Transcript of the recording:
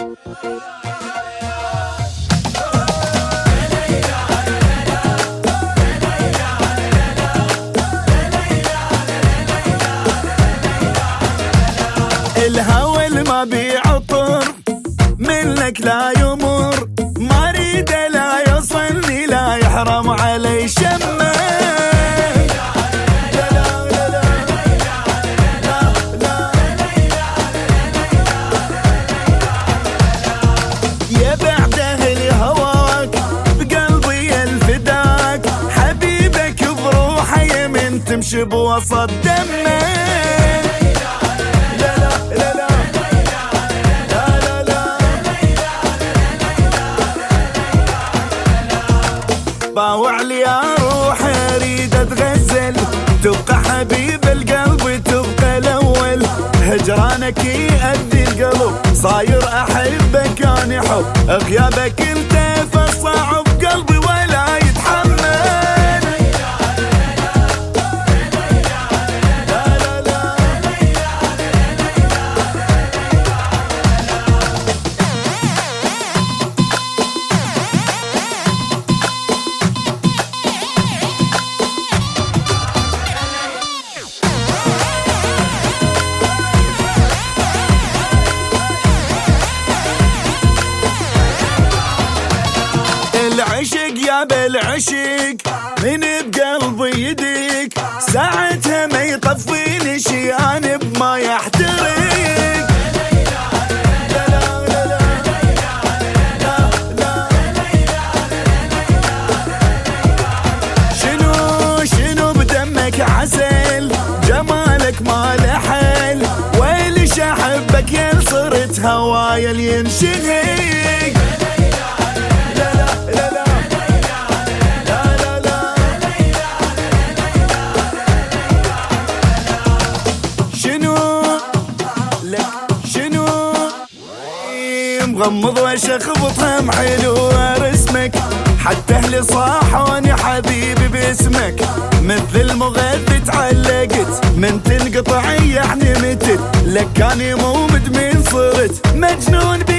الهوى ما بيعطر منك لا يمر، ما اريد لا يوصلني لا يحرم علي شمه. يا بعده الهواك بقلبي الفداك، حبيبك بروحي من تمشي بوسط دمه. باوع لي يا روحي اريد اتغزل، تبقى حبيب القلب تبقى الاول، هجرانك يأذي القلب صاير احبك اني حب، غيابك انت فصعب قلبي ولا يتحمل. العشق يا بالعشق من بقلبي يديك، ساعتها ما يطفيني شيان بما يحترق. شنو بدمك عسل، جمالك ما له حل، ويلش احبك يا صرت هوايا اللي ينشهق. مغمض واشخبطها محلو رسمك، حتى اهلي صاحوني حبيبي باسمك، مثل المغذي تعلقت من تنقطع يعني متت، لك كاني مو مدمن صرت مجنون.